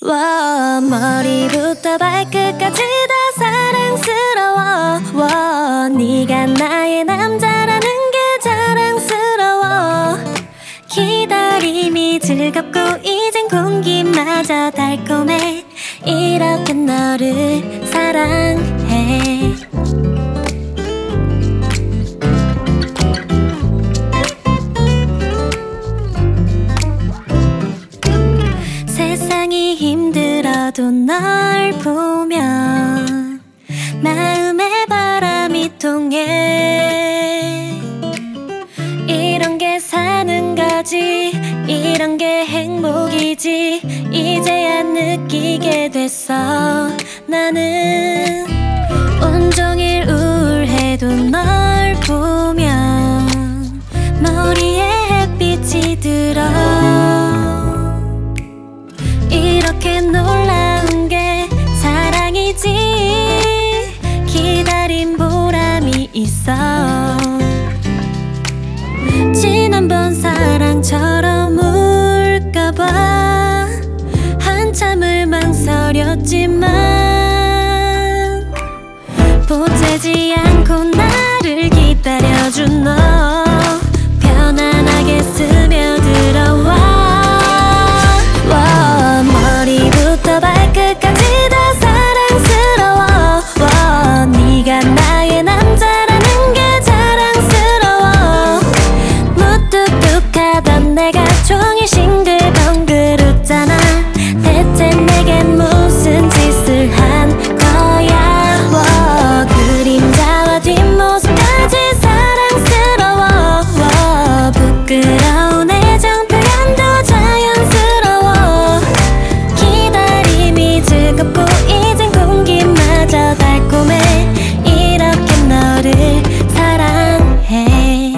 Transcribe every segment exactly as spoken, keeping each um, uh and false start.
와, 머리부터 발끝까지 다 사랑스러워. 와, 네가 나의 남자라는 게 자랑스러워. 기다림이 즐겁고 이젠 공기마저 달콤해. 이렇게 너를 사랑해. 세상이 힘들어도 널 보면 마음에 바람이 통해. 이런 게 사는 거지, 이런 게 행복이지, 이제야 느끼게 됐어. 나는 온종일 우울해도 널 보면 머리에 햇빛이 들어. 이렇게 놀라운 게 사랑이지. 기다린 보람이 있어. 지난번 사랑처럼 울까봐 한참을 망설였지만 보채지 않고 나를 기다려준 너 편안하게 스며들어와. 와, 머리부터 발끝까지 다 사랑스러워. 와, 네가 나의 남자라는 게 자랑스러워. 무뚝뚝하던 내가 종일 싱글벙글 웃잖아. 대체 내겐 무슨 짓을 한 거야. 와, 그림자와 뒷모습까지 사랑스러워. 와, 부끄러운 애정 표현도 자연스러워. 기다림이 즐겁고 이젠 공기마저 달콤해. 이렇게 너를 사랑해.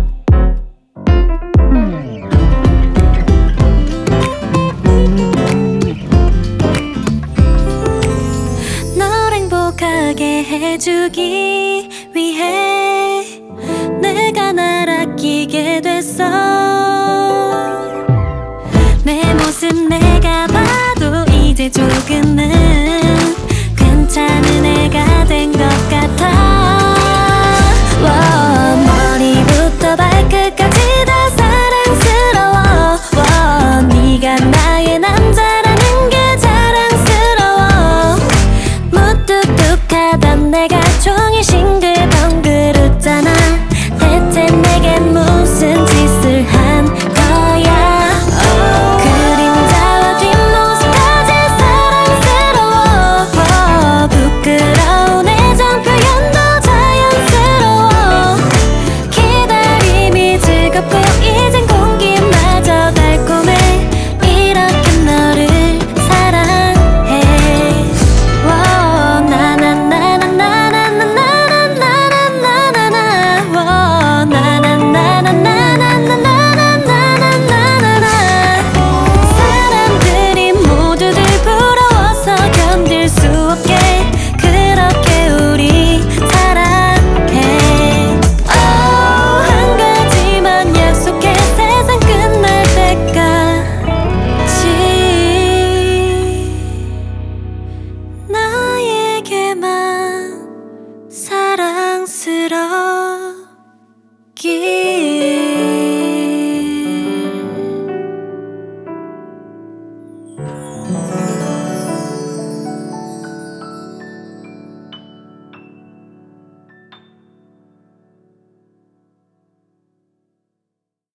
널 행복하게 해주기 위해 내가 날 아끼게 됐어. 내 모습 내가 봐도 이제 조금은